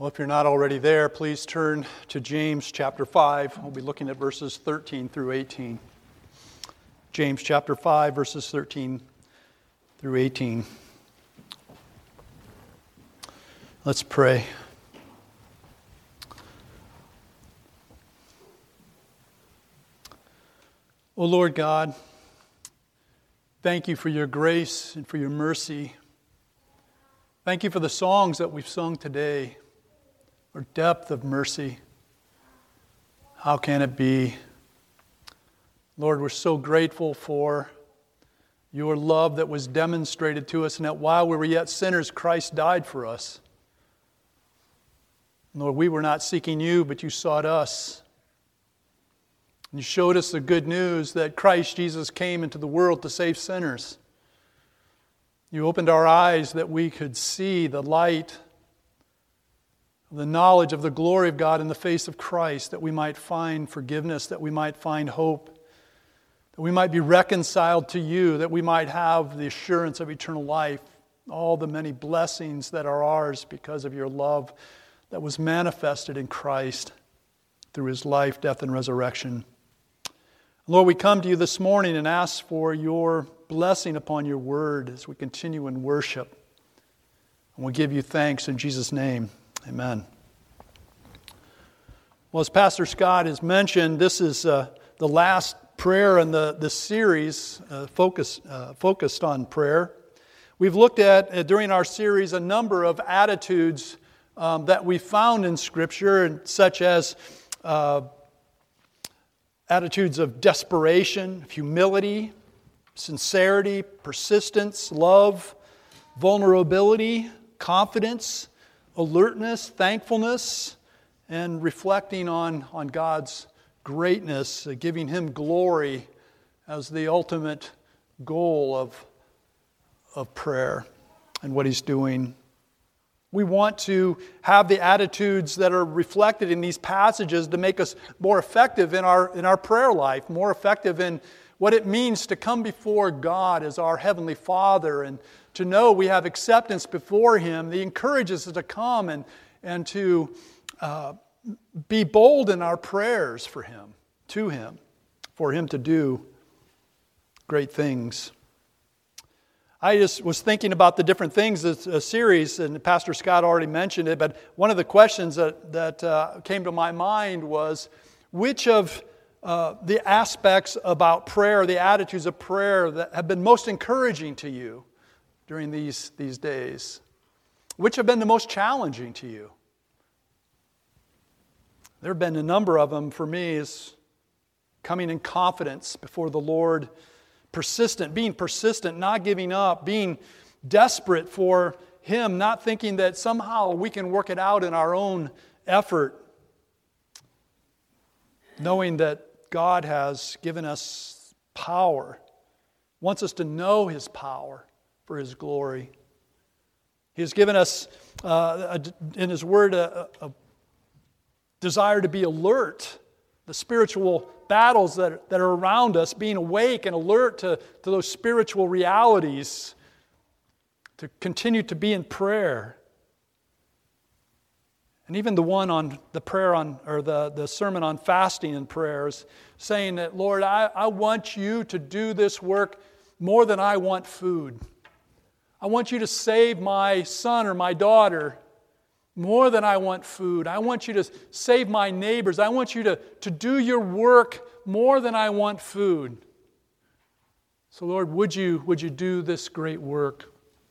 Well, if you're not already there, please turn to James chapter 5. We'll be looking at verses 13 through 18. James chapter 5, verses 13 through 18. Let's pray. O Lord God, thank you for your grace and for your mercy. Thank you for the songs that we've sung today. Or depth of mercy. How can it be? Lord, we're so grateful for your love that was demonstrated to us, and that while we were yet sinners, Christ died for us. Lord, we were not seeking you, but you sought us. And you showed us the good news that Christ Jesus came into the world to save sinners. You opened our eyes that we could see the light, the knowledge of the glory of God in the face of Christ, that we might find forgiveness, that we might find hope, that we might be reconciled to you, that we might have the assurance of eternal life, all the many blessings that are ours because of your love that was manifested in Christ through his life, death, and resurrection. Lord, we come to you this morning and ask for your blessing upon your word as we continue in worship. And we give you thanks in Jesus' name. Amen. Well, as Pastor Scott has mentioned, this is the last prayer in the series focused on prayer. We've looked at, during our series, a number of attitudes that we found in Scripture, such as attitudes of desperation, humility, sincerity, persistence, love, vulnerability, confidence, alertness, thankfulness, and reflecting on God's greatness, giving him glory as the ultimate goal of prayer and what he's doing. We want to have the attitudes that are reflected in these passages to make us more effective in our prayer life, more effective in what it means to come before God as our Heavenly Father, and to know we have acceptance before him. He encourages us to come and to be bold in our prayers for him, to him, for him to do great things. I just was thinking about the different things, this series, and Pastor Scott already mentioned it, but one of the questions that came to my mind was, which of the aspects about prayer, the attitudes of prayer that have been most encouraging to you during these days? Which have been the most challenging to you? There have been a number of them for me, is coming in confidence before the Lord, being persistent, not giving up, being desperate for him, not thinking that somehow we can work it out in our own effort, knowing that God has given us power, wants us to know his power for his glory. He has given us, in his word, a desire to be alert, the spiritual battles that are around us, being awake and alert to those spiritual realities, to continue to be in prayer. And even the one on the prayer on, or the sermon on fasting and prayers, saying that, Lord, I want you to do this work more than I want food. I want you to save my son or my daughter more than I want food. I want you to save my neighbors. I want you to do your work more than I want food. So Lord, would you do this great work?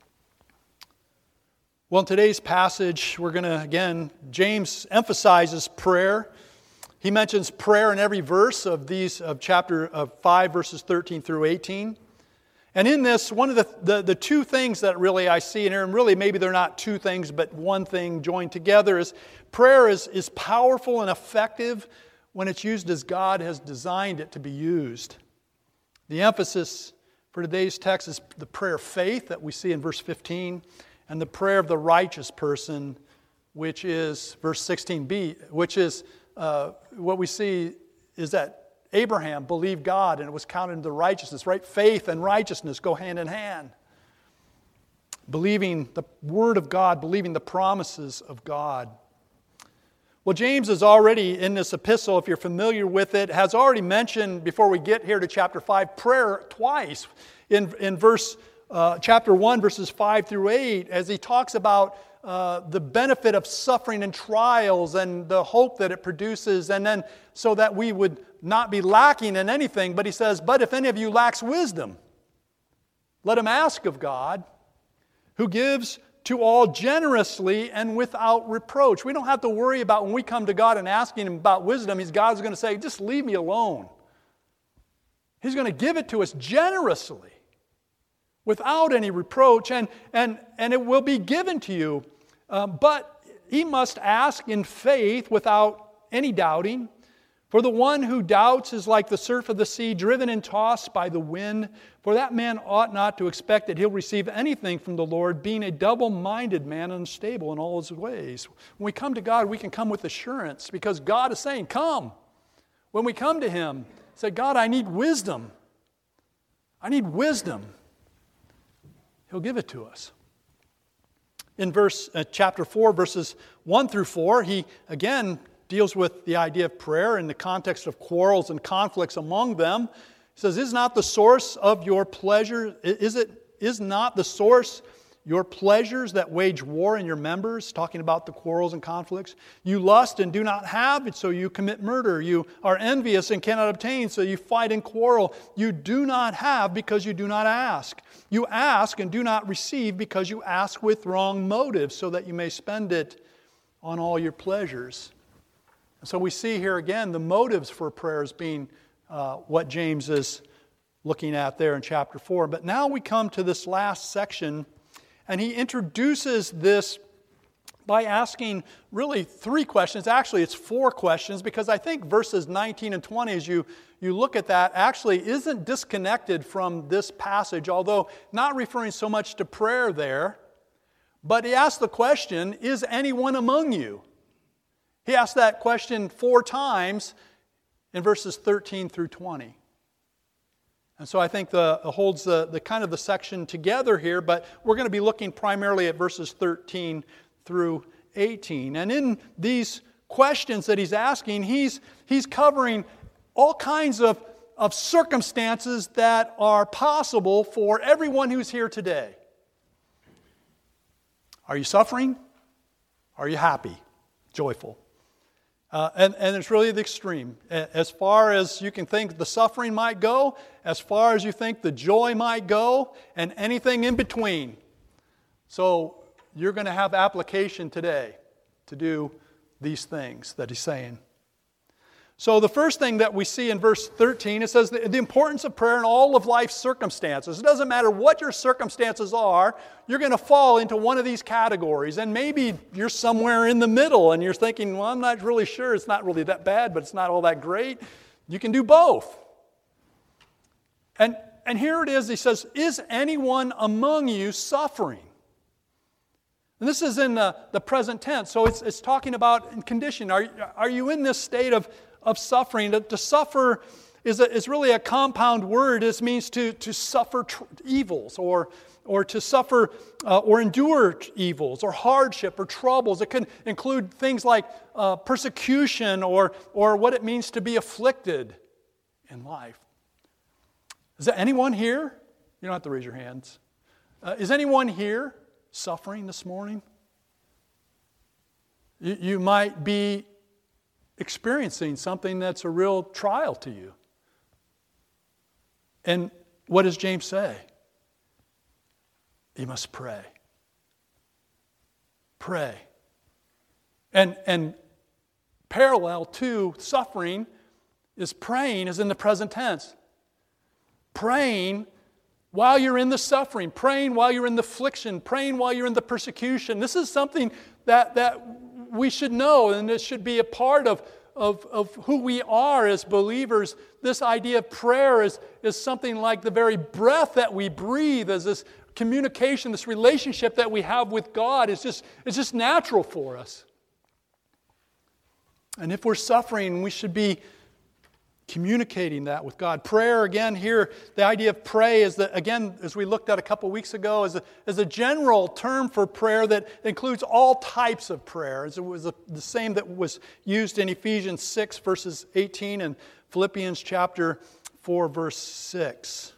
Well, in today's passage, we're going to, again, James emphasizes prayer. He mentions prayer in every verse of chapter 5, verses 13 through 18. And in this, one of the two things that really I see in here, and really maybe they're not two things, but one thing joined together, is prayer is powerful and effective when it's used as God has designed it to be used. The emphasis for today's text is the prayer of faith that we see in verse 15, and the prayer of the righteous person, which is verse 16b, which is what we see is that Abraham believed God and it was counted into righteousness, right? Faith and righteousness go hand in hand. Believing the Word of God, believing the promises of God. Well, James is already in this epistle, if you're familiar with it, has already mentioned, before we get here to chapter 5, prayer twice. In chapter 1, verses 5 through 8, as he talks about the benefit of suffering and trials and the hope that it produces, and then so that we would not be lacking in anything. But he says, but if any of you lacks wisdom, let him ask of God, who gives to all generously and without reproach. We don't have to worry about when we come to God and asking Him about wisdom, God's going to say, just leave me alone. He's going to give it to us generously, without any reproach, and it will be given to you. But he must ask in faith without any doubting. For the one who doubts is like the surf of the sea, driven and tossed by the wind. For that man ought not to expect that he'll receive anything from the Lord, being a double-minded man, unstable in all his ways. When we come to God, we can come with assurance, because God is saying, come. When we come to Him, say, God, I need wisdom. I need wisdom. He'll give it to us. In chapter 4, verses 1 through 4, he again deals with the idea of prayer in the context of quarrels and conflicts among them. He says, is not the source of your pleasure, is not the source your pleasures that wage war in your members? Talking about the quarrels and conflicts. You lust and do not have it, so you commit murder. You are envious and cannot obtain, so you fight and quarrel. You do not have because you do not ask. You ask and do not receive because you ask with wrong motives, so that you may spend it on all your pleasures. And so we see here again the motives for prayers being what James is looking at there in chapter 4. But now we come to this last section, and he introduces this by asking really 3 questions. Actually, it's 4 questions, because I think verses 19 and 20, as you look at that, actually isn't disconnected from this passage, although not referring so much to prayer there. But he asks the question, is anyone among you? He asked that question 4 times in verses 13 through 20. And so I think it holds the kind of the section together here, but we're going to be looking primarily at verses 13 through 18. And in these questions that he's asking, he's covering all kinds of circumstances that are possible for everyone who's here today. Are you suffering? Are you happy? Joyful? And it's really the extreme. As far as you can think the suffering might go, as far as you think the joy might go, and anything in between. So you're going to have application today to do these things that he's saying. So the first thing that we see in verse 13, it says the importance of prayer in all of life's circumstances. It doesn't matter what your circumstances are, you're going to fall into one of these categories. And maybe you're somewhere in the middle and you're thinking, well, I'm not really sure. It's not really that bad, but it's not all that great. You can do both. And here it is, he says, is anyone among you suffering? And this is in the present tense, so it's talking about in condition. Are you in this state of suffering? To suffer is really a compound word. It means to suffer evils or to suffer or endure evils or hardship or troubles. It can include things like persecution or what it means to be afflicted in life. Is there anyone here? You don't have to raise your hands. Is anyone here suffering this morning? You might be experiencing something that's a real trial to you. And what does James say? You must pray. Pray. And parallel to suffering is praying is in the present tense. Praying while you're in the suffering, praying while you're in the affliction, praying while you're in the persecution. This is something that we should know, and it should be a part of who we are as believers. This idea of prayer is something like the very breath that we breathe, as this communication, this relationship that we have with God. It's just natural for us. And if we're suffering, we should be communicating that with God. Prayer, again, here, the idea of pray is that, again, as we looked at a couple weeks ago, is a general term for prayer that includes all types of prayer. It was the same that was used in Ephesians 6, verses 18, and Philippians chapter 4, verse 6.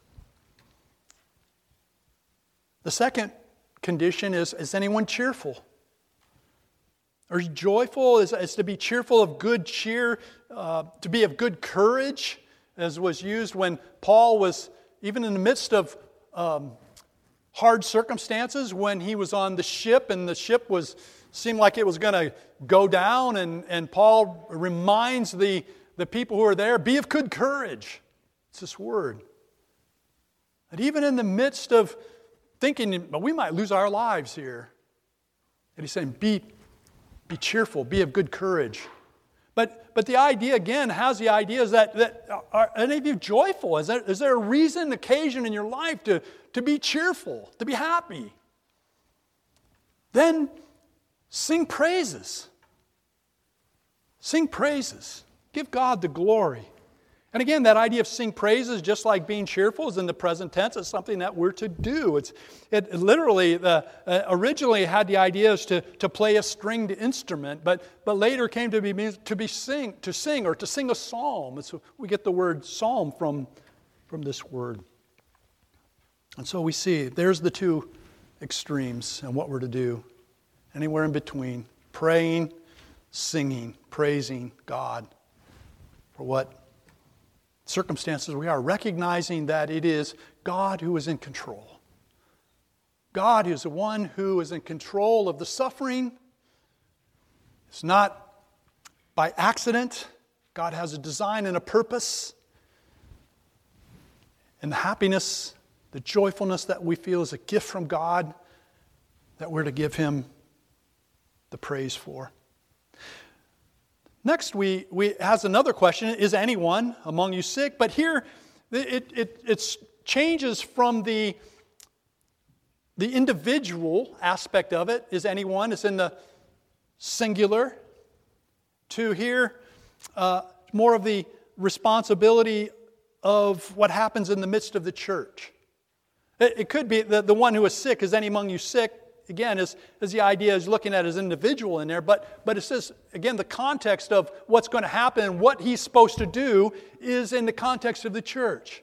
The second condition is anyone cheerful? Or joyful is to be cheerful, of good cheer, to be of good courage, as was used when Paul was, even in the midst of hard circumstances, when he was on the ship and the ship seemed like it was going to go down, and Paul reminds the people who are there, be of good courage. It's this word. And even in the midst of thinking, we might lose our lives here, and he's saying, be cheerful, be of good courage. But the idea, again, has the idea is that are any of you joyful? Is there a reason, occasion in your life to be cheerful, to be happy? Then sing praises. Sing praises. Give God the glory. And again, that idea of sing praises, just like being cheerful, is in the present tense. It's something that we're to do. It literally, originally had the idea is to play a stringed instrument, but later came to be sing or to sing a psalm. So we get the word psalm from this word. And so we see there's the two extremes and what we're to do. Anywhere in between, praying, singing, praising God for what circumstances we are, recognizing that it is God who is in control. God is the one who is in control of the suffering. It's not by accident. God has a design and a purpose. And the happiness, the joyfulness that we feel is a gift from God that we're to give Him the praise for. Next, we has another question: is anyone among you sick? But here, it changes from the individual aspect of it. Is anyone? It's in the singular. To here, more of the responsibility of what happens in the midst of the church. It could be the one who is sick. Is any among you sick? Again, is the idea is looking at as individual in there, but it says, again, the context of what's going to happen and what he's supposed to do is in the context of the church.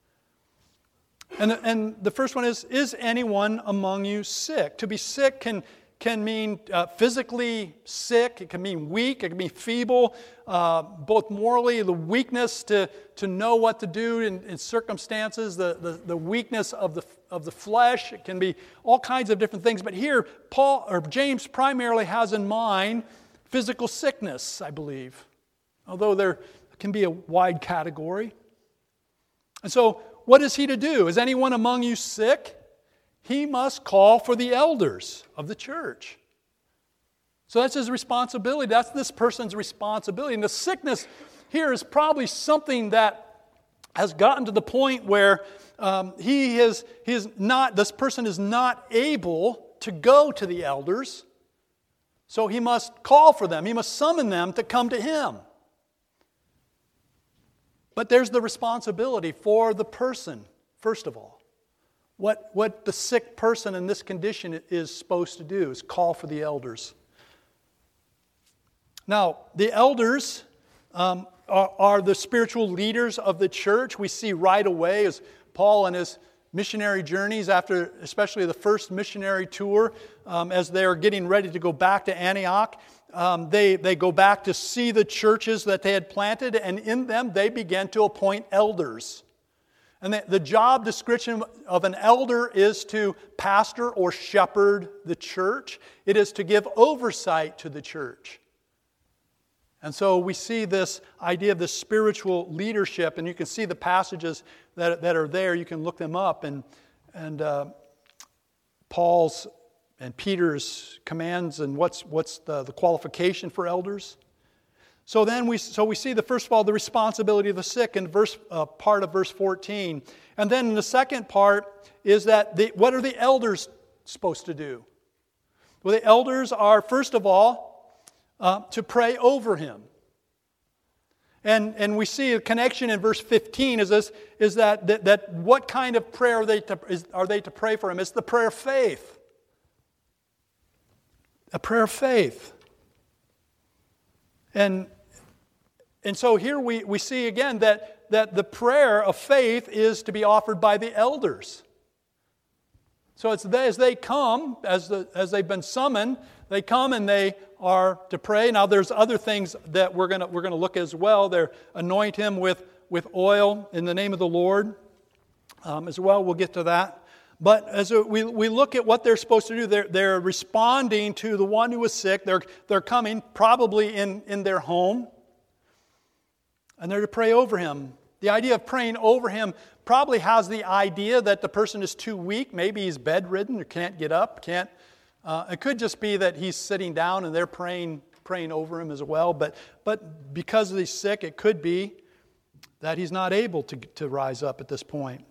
And the first one is anyone among you sick? To be sick can mean physically sick, it can mean weak, it can mean feeble, both morally, the weakness to know what to do in circumstances, the weakness of the flesh. It can be all kinds of different things. But here, James primarily has in mind physical sickness, I believe, although there can be a wide category. And so, what is he to do? Is anyone among you sick? He must call for the elders of the church. So that's his responsibility. That's this person's responsibility. And the sickness here is probably something that has gotten to the point where this person is not able to go to the elders. So he must call for them. He must summon them to come to him. But there's the responsibility for the person, first of all. What the sick person in this condition is supposed to do is call for the elders. Now, the elders are the spiritual leaders of the church. We see right away as Paul and his missionary journeys after especially the first missionary tour, as they're getting ready to go back to Antioch, they go back to see the churches that they had planted, and in them they began to appoint elders. And the job description of an elder is to pastor or shepherd the church. It is to give oversight to the church. And so we see this idea of the spiritual leadership, and you can see the passages that are there. You can look them up, and Paul's and Peter's commands, and what's the qualification for elders. So we see first of all the responsibility of the sick in part of verse 14, and then in the second part is that what are the elders supposed to do? Well, the elders are first of all to pray over him. And we see a connection in verse 15 is that what kind of prayer are they to pray for him? It's the prayer of faith. A prayer of faith. And so here we see again that the prayer of faith is to be offered by the elders. So it's as they come, as they've been summoned, they come and they are to pray. Now there's other things that we're gonna look as well. They anoint him with oil in the name of the Lord as well. We'll get to that. But as we look at what they're supposed to do, they're responding to the one who was sick. They're coming probably in their home, and they're to pray over him. The idea of praying over him probably has the idea that the person is too weak. Maybe he's bedridden or can't get up. It could just be that he's sitting down and they're praying over him as well. But because he's sick, it could be that he's not able to rise up at this point.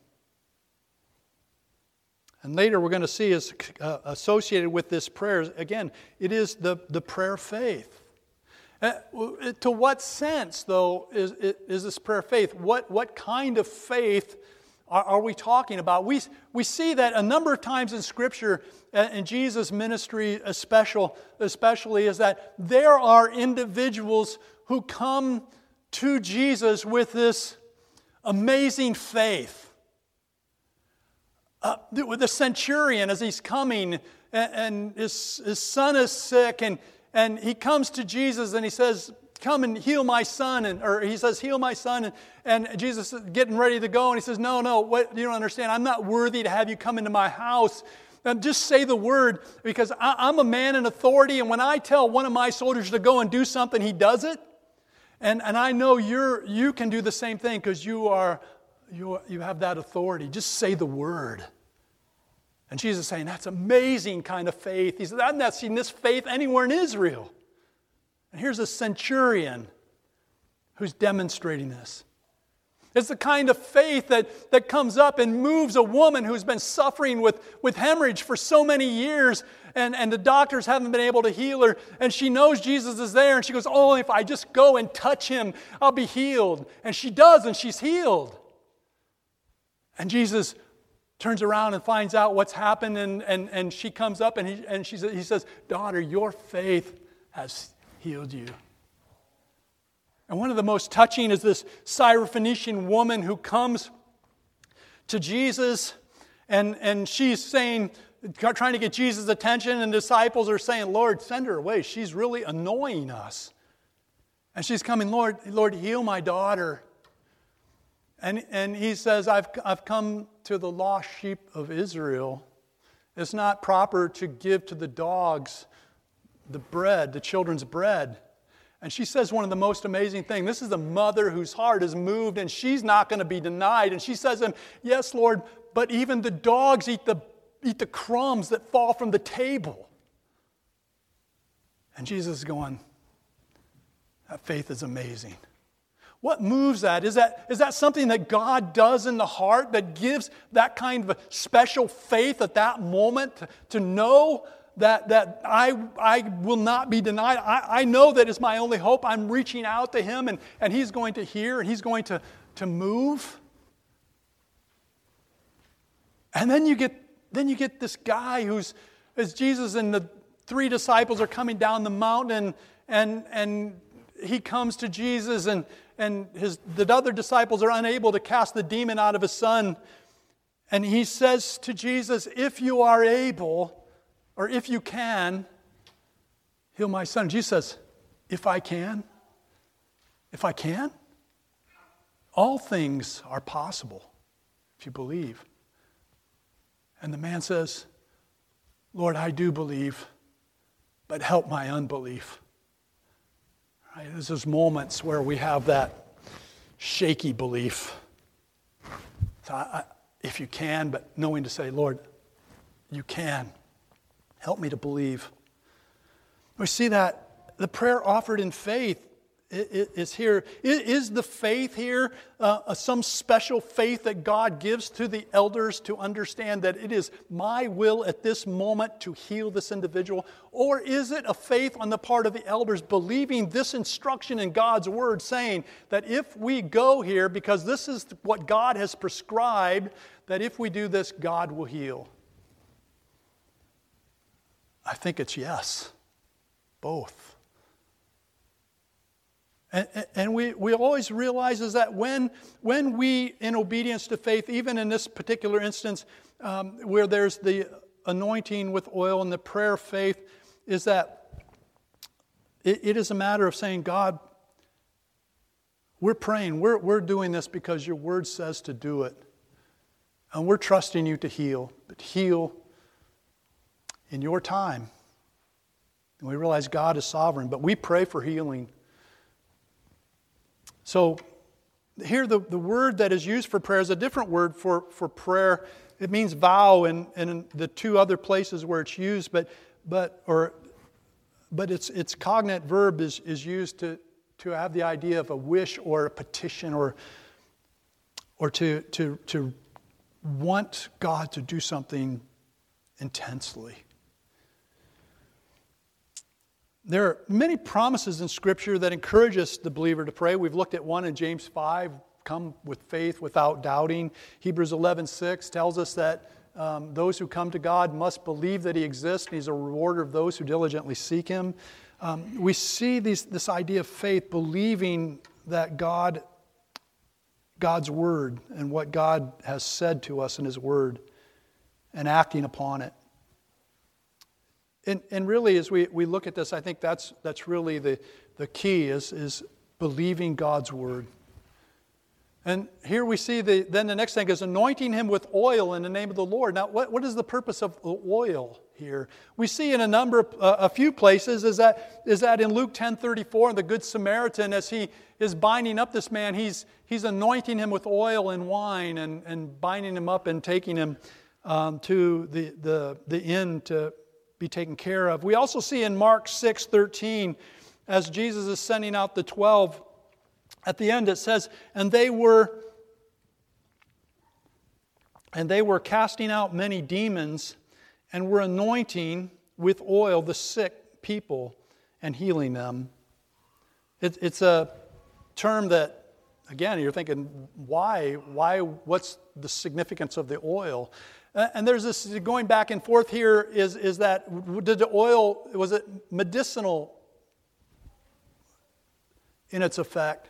And later we're going to see is associated with this prayer, again, it is the prayer of faith. To what sense, though, is this prayer of faith? What kind of faith are we talking about? We see that a number of times in Scripture, in Jesus' ministry especially, is that there are individuals who come to Jesus with this amazing faith. With the centurion, as he's coming, and his son is sick, and he comes to Jesus and he says, "Come and heal my son," or he says, "Heal my son," and Jesus is getting ready to go, and he says, "No, what you don't understand. I'm not worthy to have you come into my house. Just say the word, because I'm a man in authority, and when I tell one of my soldiers to go and do something, he does it, and I know you can do the same thing because you have that authority. Just say the word." And Jesus is saying, that's amazing kind of faith. He says, I've not seen this faith anywhere in Israel. And here's a centurion who's demonstrating this. It's the kind of faith that comes up and moves a woman who's been suffering with hemorrhage for so many years, and the doctors haven't been able to heal her, and she knows Jesus is there, and she goes, "Oh, if I just go and touch him, I'll be healed." And she does, and she's healed. And Jesus turns around and finds out what's happened, and she comes up and he says, "Daughter, your faith has healed you." And one of the most touching is this Syrophoenician woman who comes to Jesus, and she's saying, trying to get Jesus' attention, and disciples are saying, "Lord, send her away. She's really annoying us." And she's coming, Lord, heal my daughter." And he says, I've come to the lost sheep of Israel. It's not proper to give to the dogs the children's bread. And she says one of the most amazing things. This is a mother whose heart is moved, and she's not going to be denied. And she says to him, "Yes, Lord, but even the dogs eat the crumbs that fall from the table." And Jesus is going, that faith is amazing. What moves that? Is that something that God does in the heart that gives that kind of a special faith at that moment to know that I will not be denied? I know that is my only hope. I'm reaching out to him, and he's going to hear, and he's going to move. And then you get this guy as Jesus and the three disciples are coming down the mountain, and he comes to Jesus, and the other disciples are unable to cast the demon out of his son. And he says to Jesus, "If you are able, or if you can, heal my son." Jesus says, "If I can? If I can? All things are possible if you believe." And the man says, "Lord, I do believe, but help my unbelief." Right? There's those moments where we have that shaky belief. So if you can, but knowing to say, "Lord, you can. Help me to believe." We see that the prayer offered in faith is here. Is the faith here some special faith that God gives to the elders to understand that it is my will at this moment to heal this individual? Or is it a faith on the part of the elders believing this instruction in God's Word, saying that if we go here, because this is what God has prescribed, that if we do this, God will heal? I think it's yes, both. And we always realize is that when we, in obedience to faith, even in this particular instance, where there's the anointing with oil and the prayer of faith, is that it is a matter of saying, God, we're praying, we're doing this because your word says to do it. And we're trusting you to heal, but heal in your time. And we realize God is sovereign, but we pray for healing. So here the word that is used for prayer is a different word for prayer. It means vow in the two other places where it's used, but its cognate verb is used to have the idea of a wish or a petition or to want God to do something intensely. There are many promises in Scripture that encourage us, the believer, to pray. We've looked at one in James 5, come with faith without doubting. Hebrews 11:6 tells us that those who come to God must believe that He exists, and He's a rewarder of those who diligently seek Him. We see this idea of faith, believing that God's Word and what God has said to us in His Word, and acting upon it. And really, as we look at this, I think that's really the key is believing God's Word. And here we see then the next thing is anointing him with oil in the name of the Lord. Now, what is the purpose of oil here? We see in a few places is that in Luke 10:34, the Good Samaritan, as he is binding up this man, he's anointing him with oil and wine and binding him up and taking him to the inn to be taken care of. We also see in Mark 6:13, as Jesus is sending out the 12, at the end it says, and they were casting out many demons and were anointing with oil the sick people and healing them. It's a term that, again, you're thinking, why? What's the significance of the oil? And there's this going back and forth here is that, did the oil, was it medicinal in its effect?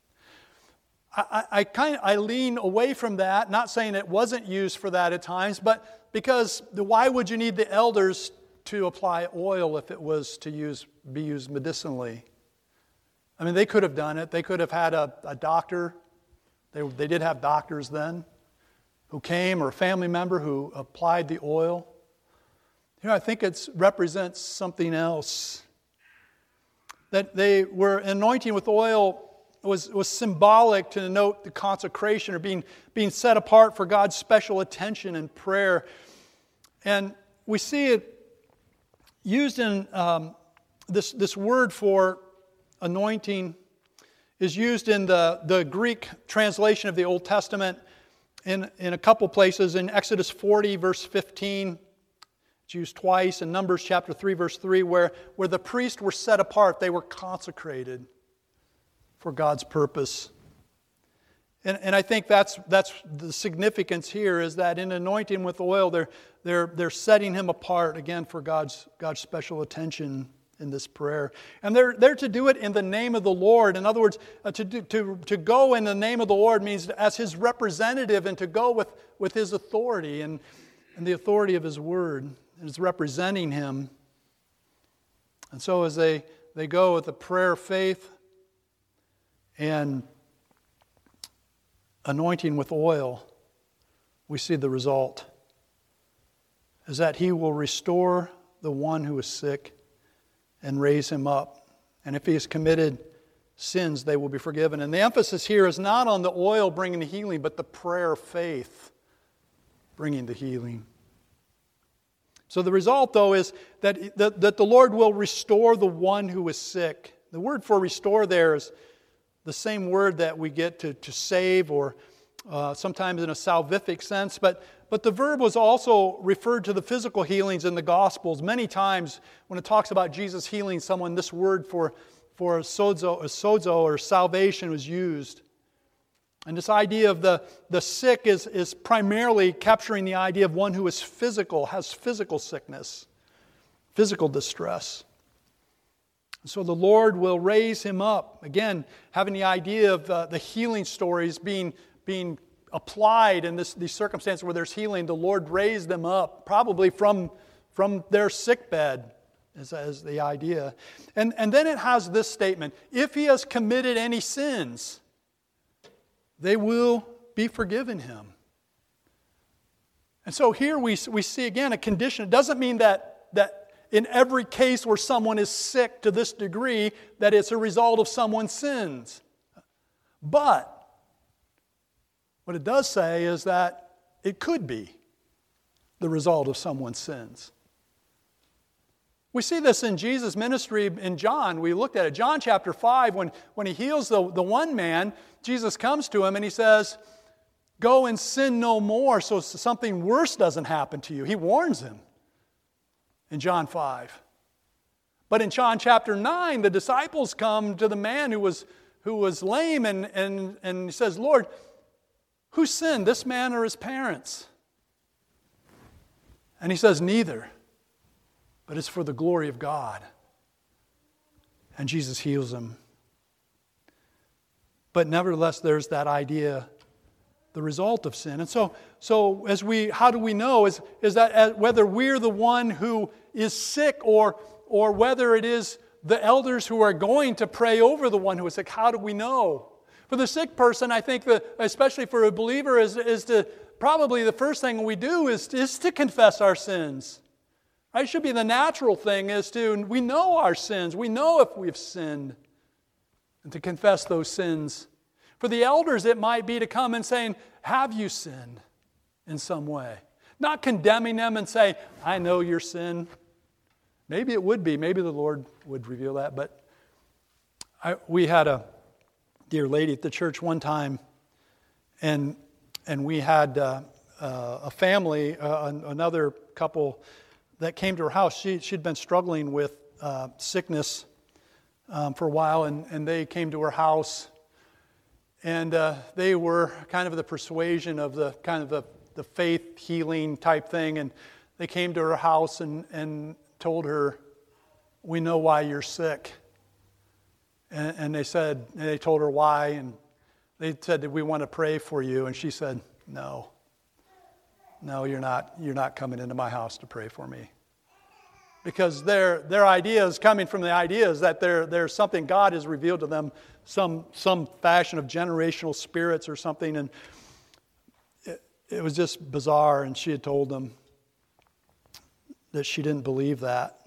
I lean away from that, not saying it wasn't used for that at times, but because why would you need the elders to apply oil if it was to be used medicinally? I mean, they could have done it. They could have had a doctor. They did have doctors then who came, or a family member who applied the oil. Here, I think it represents something else. That they were anointing with oil was symbolic to denote the consecration or being set apart for God's special attention and prayer. And we see it used in this word for anointing is used in the Greek translation of the Old Testament in a couple places. In Exodus 40, verse 15, it's used twice. In Numbers chapter 3, verse 3, where the priests were set apart, they were consecrated for God's purpose. And I think that's the significance here, is that in anointing with oil, they're setting him apart again for God's special attention in this prayer. And they're to do it in the name of the Lord. In other words, to go in the name of the Lord means as His representative, and to go with His authority and the authority of His word. And it's representing Him. And so as they go with a prayer of faith and anointing with oil, we see the result is that He will restore the one who is sick and raise him up. And if he has committed sins, they will be forgiven. And the emphasis here is not on the oil bringing the healing, but the prayer of faith bringing the healing. So the result, though, is that the Lord will restore the one who is sick. The word for restore there is the same word that we get to save, or sometimes in a salvific sense. But the verb was also referred to the physical healings in the Gospels. Many times when it talks about Jesus healing someone, this word for sozo or salvation was used. And this idea of the sick is primarily capturing the idea of one who is physical, has physical sickness, physical distress. So the Lord will raise him up. Again, having the idea of the healing stories being applied in these circumstances where there's healing, the Lord raised them up, probably from their sick bed, as the idea. And then it has this statement: if he has committed any sins, they will be forgiven him. And so here we see again a condition. It doesn't mean that in every case where someone is sick to this degree that it's a result of someone's sins. But what it does say is that it could be the result of someone's sins. We see this in Jesus' ministry in John. We looked at it. John chapter 5, when he heals the one man, Jesus comes to him and he says, "Go and sin no more so something worse doesn't happen to you." He warns him in John 5. But in John chapter 9, the disciples come to the man who was lame and he says, "Lord, who sinned, this man or his parents?" And he says, "Neither, but it's for the glory of God." And Jesus heals him. But nevertheless, there's that idea, the result of sin. And so how do we know? Is that whether we're the one who is sick or whether it is the elders who are going to pray over the one who is sick, how do we know? For the sick person, I think that, especially for a believer, is to probably the first thing we do is to confess our sins. Right? It should be the natural thing we know our sins. We know if we've sinned, and to confess those sins. For the elders, it might be to come and saying, "Have you sinned in some way?" Not condemning them and say, "I know your sin." Maybe it would be. Maybe the Lord would reveal that. But we had a dear lady at the church one time, and we had a family, another couple that came to her house. She'd been struggling with sickness for a while, and they came to her house, and they were kind of the persuasion of the faith healing type thing, and they came to her house and told her, "We know why you're sick." And they told her why, and they said, "We want to pray for you." And she said, No, you're not coming into my house to pray for me. Because their idea is coming from the ideas that there's something God has revealed to them, some fashion of generational spirits or something, and it was just bizarre. And she had told them that she didn't believe that.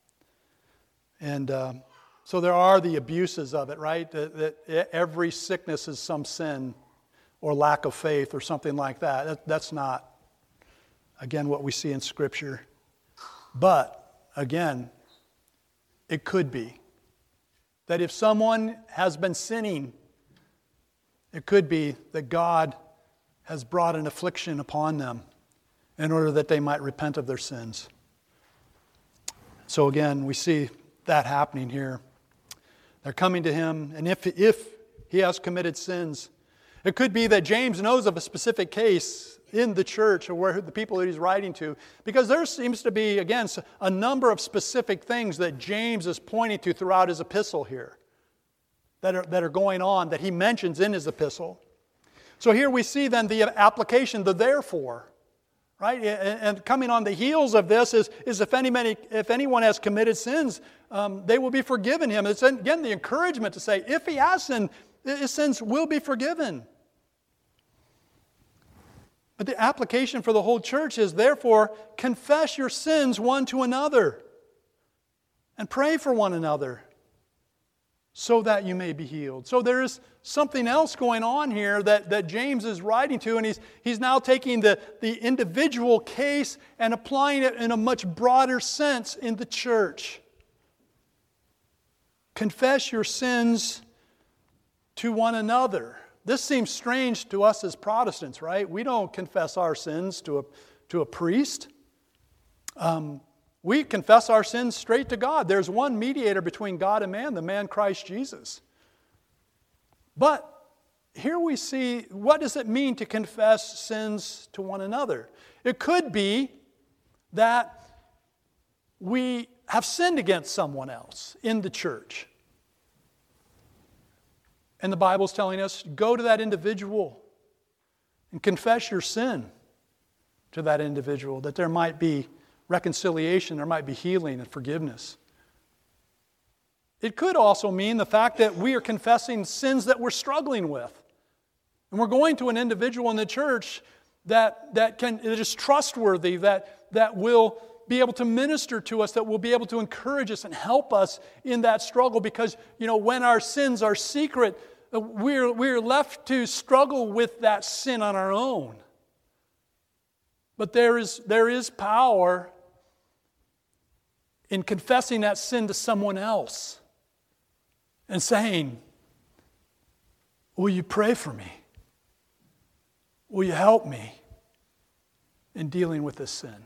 And so there are the abuses of it, right? That every sickness is some sin or lack of faith or something like that. That's not, again, what we see in Scripture. But again, it could be that if someone has been sinning, it could be that God has brought an affliction upon them in order that they might repent of their sins. So again, we see that happening here. They're coming to him, and if he has committed sins, it could be that James knows of a specific case in the church or where the people that he's writing to, because there seems to be, again, a number of specific things that James is pointing to throughout his epistle here that are going on, that he mentions in his epistle. So here we see then the application, the therefore, right? And coming on the heels of this is if anyone has committed sins, they will be forgiven him. It's again the encouragement to say, if he has sinned, his sins will be forgiven. But the application for the whole church is, therefore, confess your sins one to another and pray for one another so that you may be healed. So there is something else going on here that James is writing to, and he's now taking the individual case and applying it in a much broader sense in the church. confess your sins to one another. This seems strange to us as Protestants, right? We don't confess our sins to a priest. We confess our sins straight to God. There's one mediator between God and man, the man Christ Jesus. But here we see, what does it mean to confess sins to one another? It could be that we have sinned against someone else in the church. And the Bible's telling us, go to that individual and confess your sin to that individual, that there might be reconciliation, there might be healing and forgiveness. It could also mean the fact that we are confessing sins that we're struggling with. And we're going to an individual in the church that is trustworthy, that will be able to minister to us, that will be able to encourage us and help us in that struggle. Because, when our sins are secret, we're left to struggle with that sin on our own. But there is power in confessing that sin to someone else and saying, will you pray for me? Will you help me in dealing with this sin?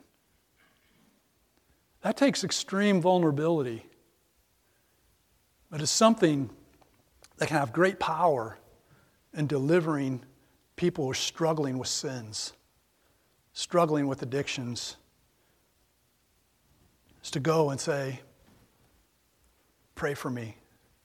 That takes extreme vulnerability, but it's something that can have great power in delivering people who are struggling with sins, struggling with addictions. Is to go and say, pray for me.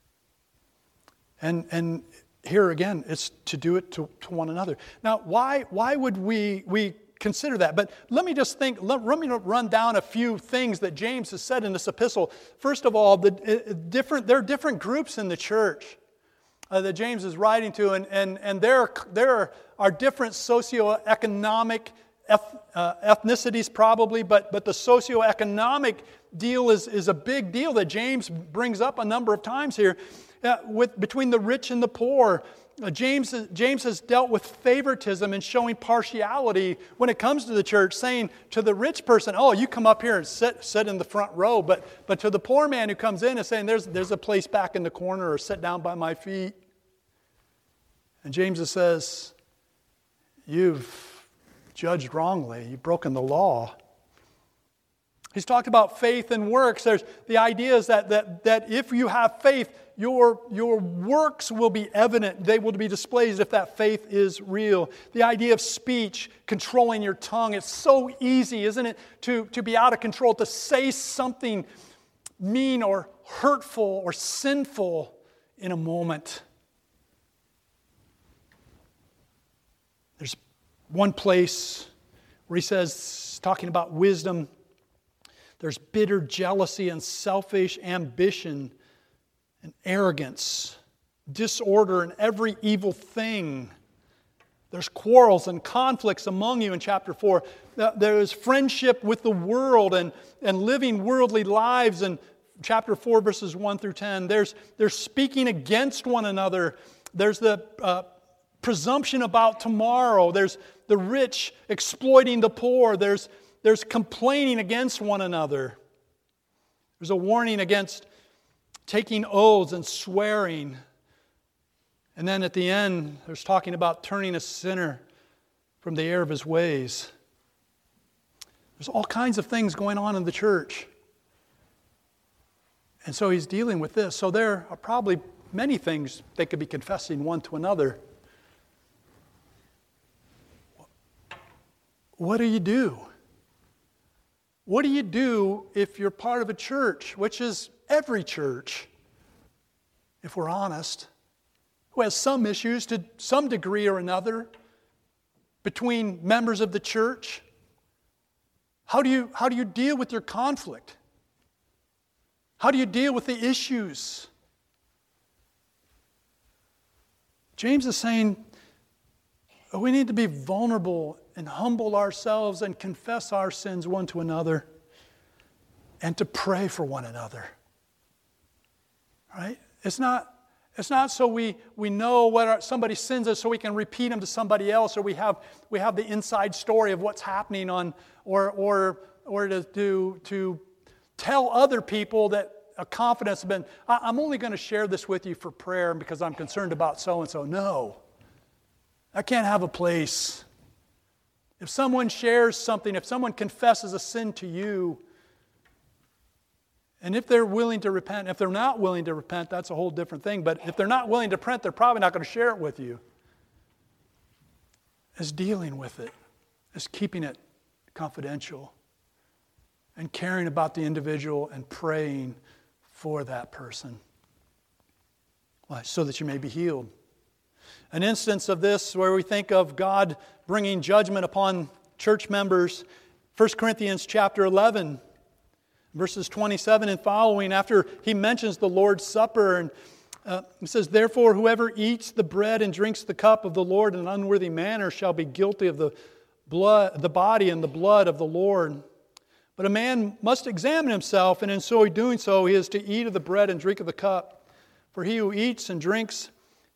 And here again, it's to do it to one another. Now, why would we consider that? But let me just let me run down a few things that James has said in this epistle. First of all, there are different groups in the church that James is writing to, and there are different socioeconomic ethnicities probably, but the socioeconomic deal is a big deal that James brings up a number of times here. Between the rich and the poor, James has dealt with favoritism and showing partiality when it comes to the church, saying to the rich person, oh, you come up here and sit in the front row, but to the poor man who comes in and saying, there's a place back in the corner, or sit down by my feet. And James says, you've judged wrongly, you've broken the law. He's talked about faith and works. There's the idea is that if you have faith, your works will be evident. They will be displayed if that faith is real. The idea of speech, controlling your tongue. It's so easy, isn't it, to be out of control, to say something mean or hurtful or sinful in a moment. There's one place where he says, talking about wisdom, there's bitter jealousy and selfish ambition and arrogance, disorder and every evil thing. There's quarrels and conflicts among you in chapter 4. There's friendship with the world and living worldly lives in chapter 4, verses 1 through 10. There's speaking against one another. There's the presumption about tomorrow. There's the rich exploiting the poor. There's complaining against one another. There's a warning against taking oaths and swearing. And then at the end, there's talking about turning a sinner from the error of his ways. There's all kinds of things going on in the church. And so he's dealing with this. So there are probably many things they could be confessing one to another. What do you do? What do you do if you're part of a church, which is every church, if we're honest, who has some issues to some degree or another between members of the church? How do you deal with your conflict? How do you deal with the issues? James is saying we need to be vulnerable and humble ourselves and confess our sins one to another and to pray for one another. Right? It's not so we know what somebody's sins is so we can repeat them to somebody else, or we have the inside story of what's happening on, or to tell other people that a confidence. I'm only going to share this with you for prayer because I'm concerned about so-and-so. No. That can't have a place. If someone shares something, if someone confesses a sin to you, and if they're willing to repent, if they're not willing to repent, that's a whole different thing. But if they're not willing to repent, they're probably not going to share it with you. It's dealing with it. It's keeping it confidential. And caring about the individual and praying for that person. Why? So that you may be healed. An instance of this where we think of God bringing judgment upon church members, 1 Corinthians chapter 11, verses 27 and following, after he mentions the Lord's Supper, and he says, "Therefore, whoever eats the bread and drinks the cup of the Lord in an unworthy manner shall be guilty of the body and the blood of the Lord. But a man must examine himself, and in so doing so, he is to eat of the bread and drink of the cup. For he who eats and drinks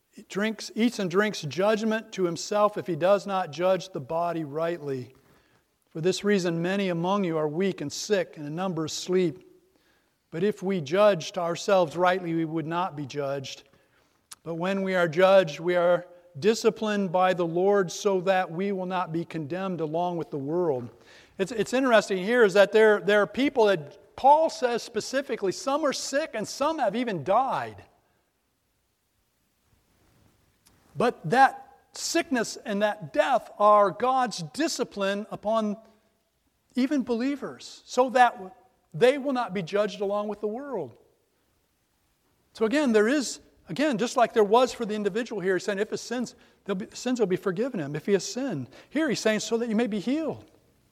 judgment to himself if he does not judge the body rightly. For this reason, many among you are weak and sick, and a number asleep. But if we judged ourselves rightly, we would not be judged. But when we are judged, we are disciplined by the Lord so that we will not be condemned along with the world." It's interesting here is that there are people that Paul says specifically, some are sick and some have even died. But that sickness and that death are God's discipline upon even believers, so that they will not be judged along with the world. So again, just like there was for the individual here, he's saying if his sins will be forgiven him, if he has sinned. Here he's saying so that you may be healed.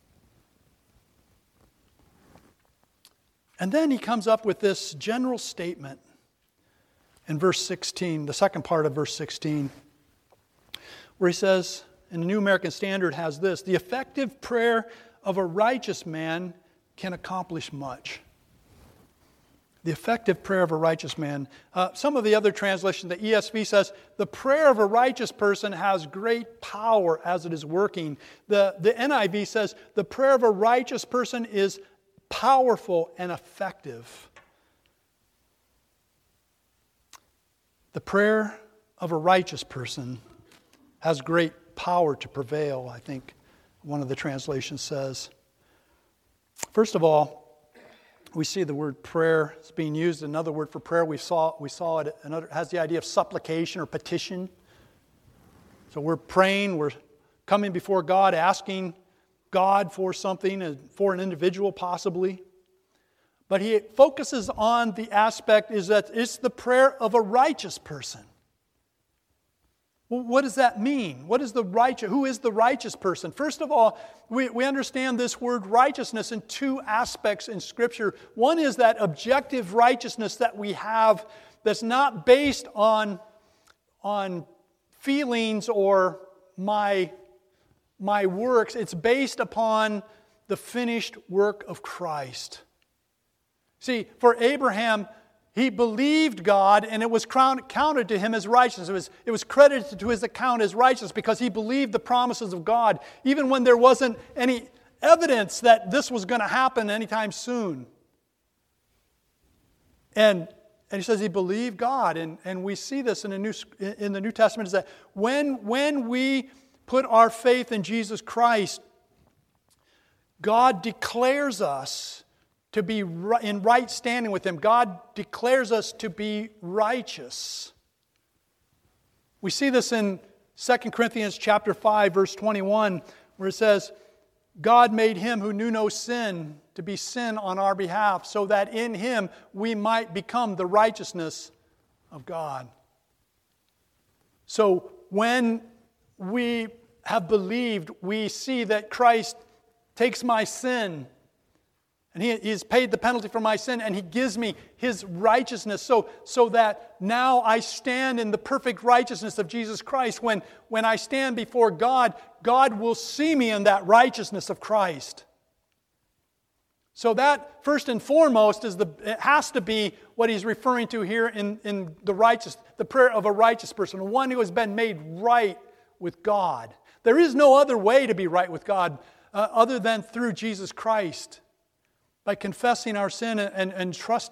And then he comes up with this general statement in verse 16, the second part of verse 16, where he says, and the New American Standard has this, "The effective prayer of a righteous man can accomplish much." The effective prayer of a righteous man. Some of the other translations, the ESV says, "The prayer of a righteous person has great power as it is working." The NIV says, "The prayer of a righteous person is powerful and effective." The prayer of a righteous person has great power to prevail, I think one of the translations says. First of all, we see the word prayer is being used. Another word for prayer, we saw it, has the idea of supplication or petition. So we're praying, we're coming before God, asking God for something, for an individual possibly. But he focuses on the aspect is that it's the prayer of a righteous person. Well, what does that mean? Who is the righteous person? First of all, we understand this word righteousness in two aspects in Scripture. One is that objective righteousness that we have that's not based on feelings or my works. It's based upon the finished work of Christ. See, for Abraham, he believed God and it was counted to him as righteousness. It was credited to his account as righteousness because he believed the promises of God, even when there wasn't any evidence that this was going to happen anytime soon. And he says he believed God, and we see this in the New Testament, is that when we put our faith in Jesus Christ, God declares us to be in right standing with Him. God declares us to be righteous. We see this in 2 Corinthians chapter 5, verse 21, where it says, "God made Him who knew no sin to be sin on our behalf, so that in Him we might become the righteousness of God." So when we have believed, we see that Christ takes my sin and He's paid the penalty for my sin, and He gives me His righteousness so that now I stand in the perfect righteousness of Jesus Christ. When I stand before God, God will see me in that righteousness of Christ. So that, first and foremost, it has to be what he's referring to here in the prayer of a righteous person, one who has been made right with God. There is no other way to be right with God other than through Jesus Christ. By confessing our sin and trusting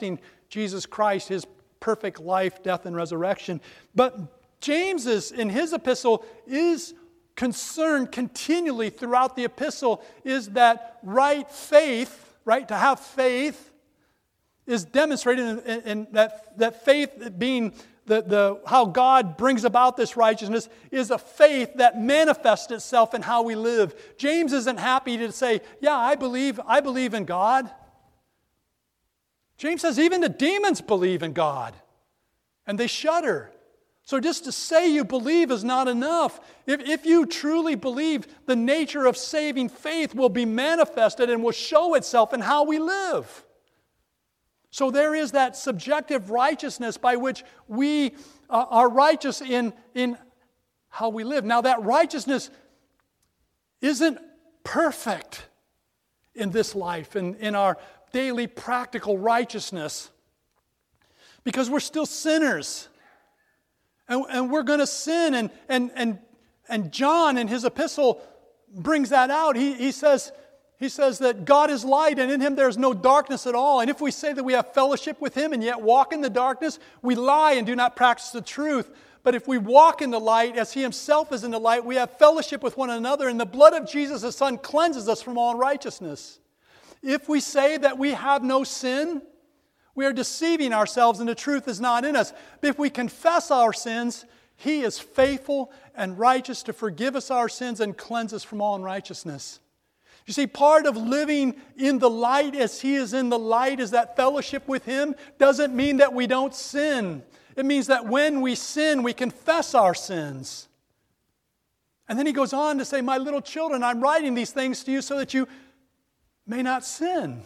Jesus Christ, His perfect life, death, and resurrection. But James in his epistle is concerned continually throughout the epistle is that right faith, right, to have faith is demonstrated in that faith being how God brings about this righteousness is a faith that manifests itself in how we live. James isn't happy to say, yeah, I believe in God. James says even the demons believe in God, and they shudder. So just to say you believe is not enough. If you truly believe, the nature of saving faith will be manifested and will show itself in how we live. So there is that subjective righteousness by which we are righteous in how we live. Now that righteousness isn't perfect in this life, in our daily practical righteousness, because we're still sinners. And we're going to sin. And John in his epistle brings that out. He says that God is light and in Him there is no darkness at all. And if we say that we have fellowship with Him and yet walk in the darkness, we lie and do not practice the truth. But if we walk in the light as He Himself is in the light, we have fellowship with one another, and the blood of Jesus, His Son, cleanses us from all unrighteousness. If we say that we have no sin, we are deceiving ourselves and the truth is not in us. But if we confess our sins, He is faithful and righteous to forgive us our sins and cleanse us from all unrighteousness. You see, part of living in the light as He is in the light is that fellowship with Him. Doesn't mean that we don't sin. It means that when we sin, we confess our sins. And then he goes on to say, my little children, I'm writing these things to you so that you may not sin.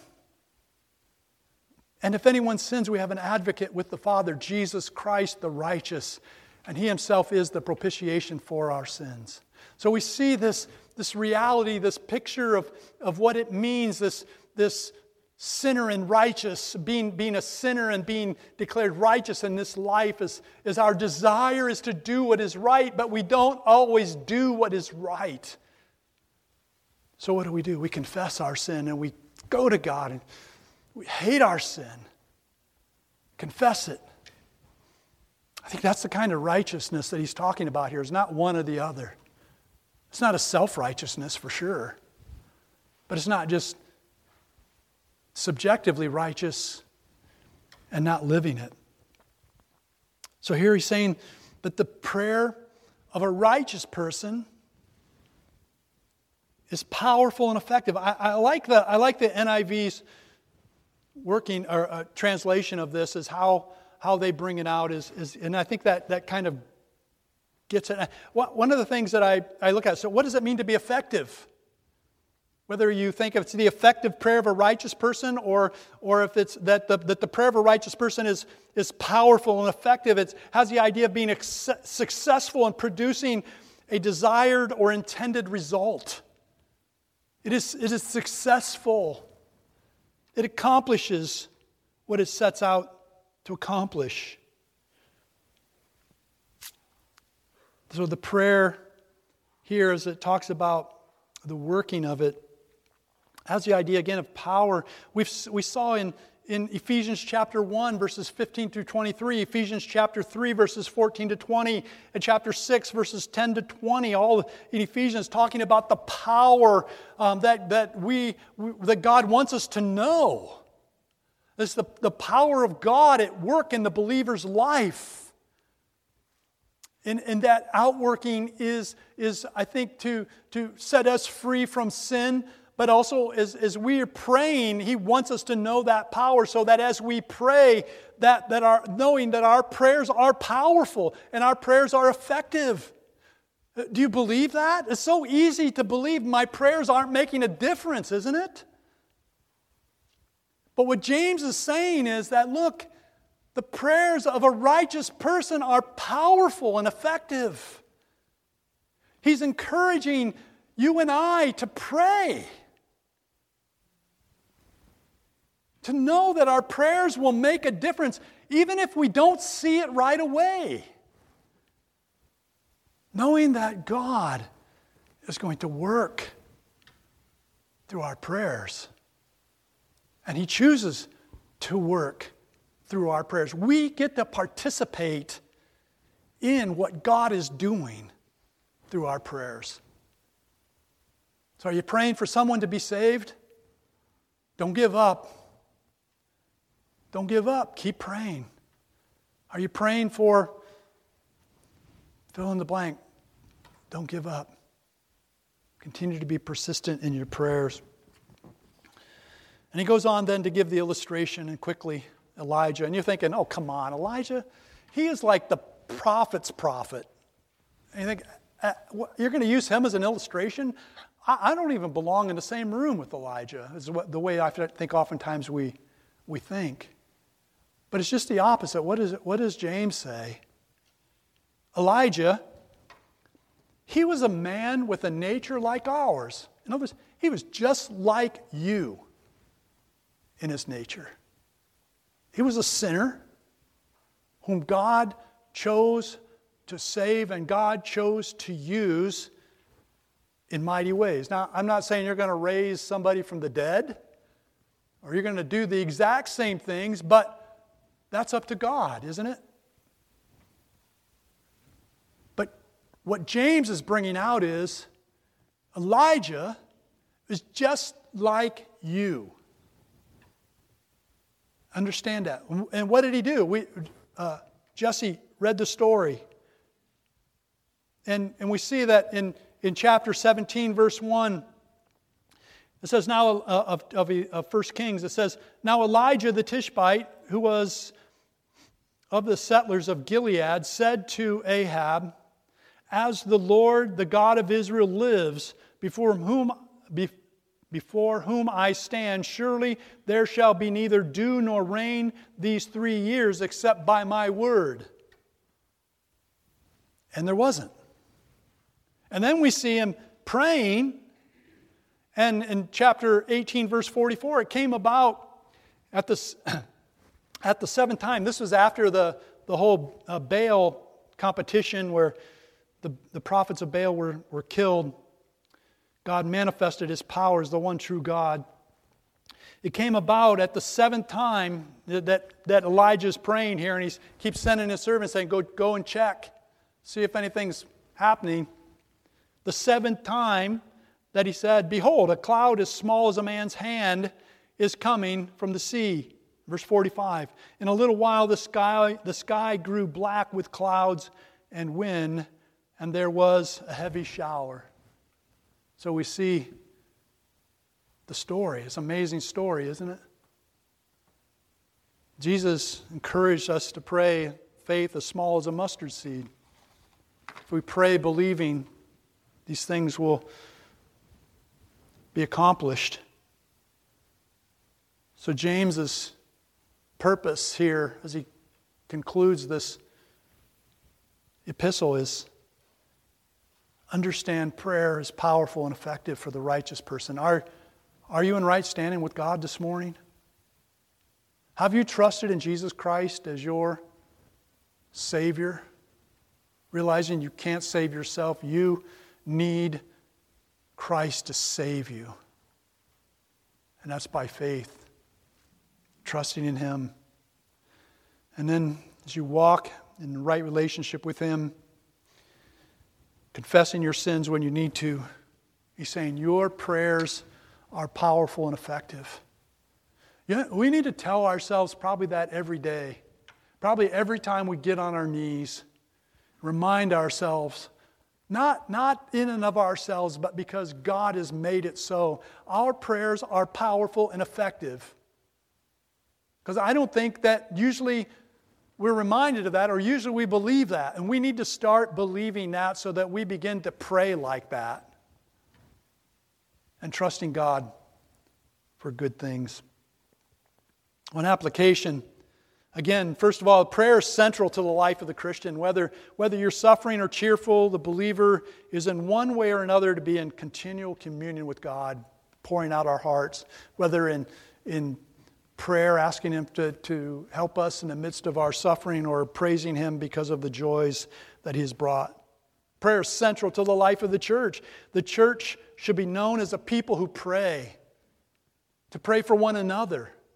And if anyone sins, we have an advocate with the Father, Jesus Christ the righteous. And He Himself is the propitiation for our sins. So we see this reality, this picture of what it means, this sinner and righteous, being a sinner and being declared righteous in this life is our desire is to do what is right, but we don't always do what is right. So what do? We confess our sin and we go to God and we hate our sin. Confess it. I think that's the kind of righteousness that he's talking about here. It's not one or the other. It's not a self-righteousness for sure. But it's not just subjectively righteous and not living it. So here he's saying that the prayer of a righteous person is powerful and effective. I like the NIV's working or translation of this is how they bring it out is and I think that kind of gets it. One of the things that I look at, so what does it mean to be effective? Whether you think it's the effective prayer of a righteous person or if it's that the prayer of a righteous person is powerful and effective, it has the idea of being successful in producing a desired or intended result. It is successful. It accomplishes what it sets out to accomplish. So the prayer here, as it talks about the working of it, has the idea again of power. We saw in Ephesians chapter 1, verses 15 through 23, Ephesians chapter 3, verses 14 to 20, and chapter 6, verses 10 to 20, all in Ephesians talking about the power that God wants us to know. It's the power of God at work in the believer's life. And that outworking is I think, to set us free from sin, but also as we are praying, He wants us to know that power so that as we pray, knowing that our prayers are powerful and our prayers are effective. Do you believe that? It's so easy to believe my prayers aren't making a difference, isn't it? But what James is saying is that, look, the prayers of a righteous person are powerful and effective. He's encouraging you and I to pray. To know that our prayers will make a difference, even if we don't see it right away. Knowing that God is going to work through our prayers. And He chooses to work through our prayers. We get to participate in what God is doing through our prayers. So are you praying for someone to be saved? Don't give up. Don't give up. Keep praying. Are you praying for fill in the blank? Don't give up. Continue to be persistent in your prayers. And he goes on then to give the illustration, and quickly, Elijah. And you're thinking, oh, come on, Elijah? He is like the prophet's prophet. And you think, you're going to use him as an illustration? I don't even belong in the same room with Elijah, is the way I think oftentimes we think. But it's just the opposite. What does James say? Elijah, he was a man with a nature like ours. In other words, he was just like you in his nature. He was a sinner whom God chose to save and God chose to use in mighty ways. Now, I'm not saying you're going to raise somebody from the dead or you're going to do the exact same things, but that's up to God, isn't it? But what James is bringing out is Elijah is just like you. Understand that. And what did he do? Jesse read the story. And we see that in chapter 17, verse 1, it says now of 1 Kings, it says, now Elijah the Tishbite, who was of the settlers of Gilead, said to Ahab, as the Lord, the God of Israel, lives, before whom I stand, surely there shall be neither dew nor rain these 3 years except by my word. And there wasn't. And then we see him praying, and in chapter 18, verse 44, it came about at the seventh time. This was after the whole Baal competition where the prophets of Baal were killed. God manifested His power as the one true God. It came about at the seventh time that Elijah's praying here, and he keeps sending his servants saying, go and check, see if anything's happening. The seventh time that he said, behold, a cloud as small as a man's hand is coming from the sea. Verse 45, in a little while the sky grew black with clouds and wind, and there was a heavy shower. So we see the story. It's an amazing story, isn't it? Jesus encouraged us to pray faith as small as a mustard seed. If we pray believing, these things will be accomplished. So James's purpose here, as he concludes this epistle, is understand prayer is powerful and effective for the righteous person. Are you in right standing with God this morning? Have you trusted in Jesus Christ as your Savior? Realizing you can't save yourself, you need Christ to save you. And that's by faith, trusting in Him. And then as you walk in the right relationship with Him, confessing your sins when you need to, He's saying your prayers are powerful and effective. We need to tell ourselves probably that every day. Probably every time we get on our knees, remind ourselves, not in and of ourselves, but because God has made it so. Our prayers are powerful and effective. Because I don't think that usually we're reminded of that, or usually we believe that. And we need to start believing that so that we begin to pray like that. And trusting God for good things. On application, again, first of all, prayer is central to the life of the Christian. Whether you're suffering or cheerful, the believer is in one way or another to be in continual communion with God, pouring out our hearts, whether in prayer, asking Him to help us in the midst of our suffering, or praising Him because of the joys that He has brought. Prayer is central to the life of the church. The church should be known as a people who pray, to pray for one another,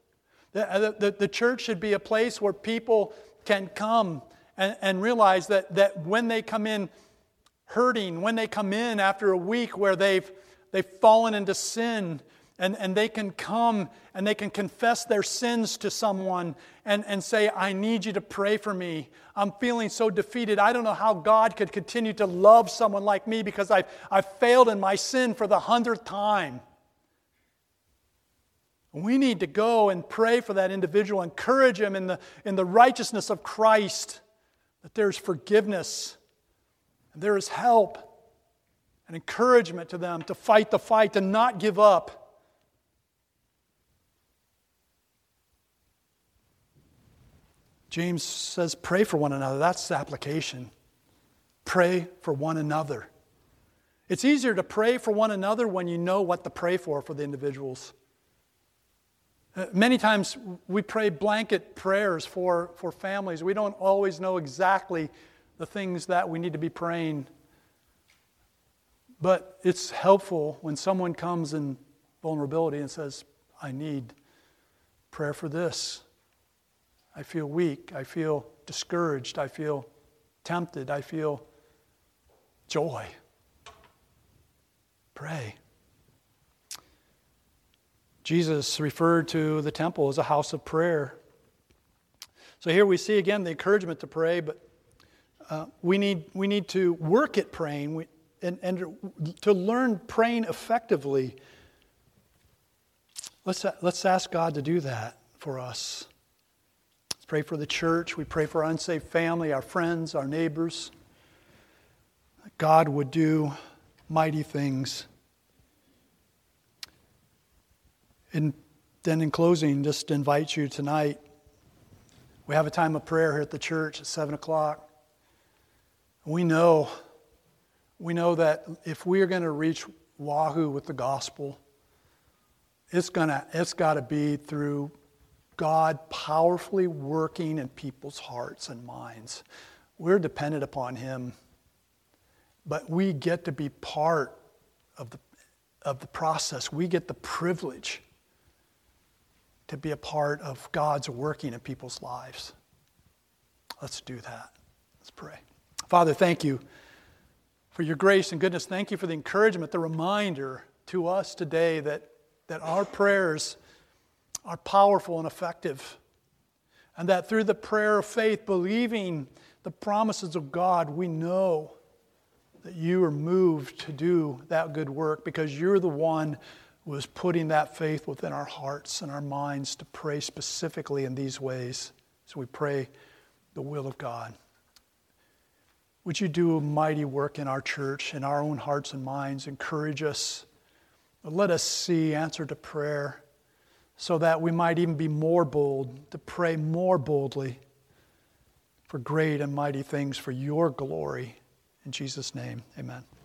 The church should be a place where people can come and realize that when they come in hurting, when they come in after a week where they've fallen into sin, and they can come and they can confess their sins to someone and say, I need you to pray for me. I'm feeling so defeated. I don't know how God could continue to love someone like me because I've failed in my sin for the 100th time. We need to go and pray for that individual, encourage him in the righteousness of Christ, that there's forgiveness, and there is help and encouragement to them to fight the fight, to not give up. James says, pray for one another. That's the application. Pray for one another. It's easier to pray for one another when you know what to pray for the individuals. Many times we pray blanket prayers for families. We don't always know exactly the things that we need to be praying. But it's helpful when someone comes in vulnerability and says, I need prayer for this. I feel weak. I feel discouraged. I feel tempted. I feel joy. Pray. Jesus referred to the temple as a house of prayer. So here we see again the encouragement to pray, but we need to work at praying and to learn praying effectively. Let's ask God to do that for us. Let's pray for the church. We pray for our unsaved family, our friends, our neighbors. That God would do mighty things. And then in closing, just invite you tonight. We have a time of prayer here at the church at 7 o'clock. We know that if we are going to reach Wahoo with the gospel, it's got to be through God powerfully working in people's hearts and minds. We're dependent upon Him, but we get to be part of the process. We get the privilege to be a part of God's working in people's lives. Let's do that. Let's pray. Father, thank you for your grace and goodness. Thank you for the encouragement, the reminder to us today that our prayers are powerful and effective, and that through the prayer of faith, believing the promises of God, we know that you are moved to do that good work because you're the one who is putting that faith within our hearts and our minds to pray specifically in these ways. So we pray the will of God. Would you do a mighty work in our church, in our own hearts and minds? Encourage us. Let us see answer to prayer so that we might even be more bold, to pray more boldly for great and mighty things for your glory. In Jesus' name, amen.